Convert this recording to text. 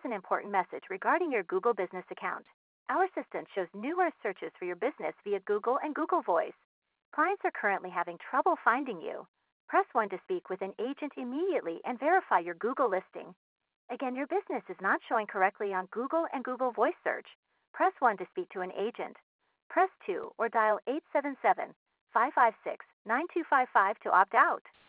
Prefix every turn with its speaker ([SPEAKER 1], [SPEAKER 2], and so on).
[SPEAKER 1] an important message regarding your Google Business account. Our assistant shows numerous searches for your business via Google and Google Voice. Clients are currently having trouble finding you. Press 1 to speak with an agent immediately and verify your Google listing. Again, your business is not showing correctly on Google and Google Voice search. Press 1 to speak to an agent. Press 2 or dial 877-556-9255 to opt out.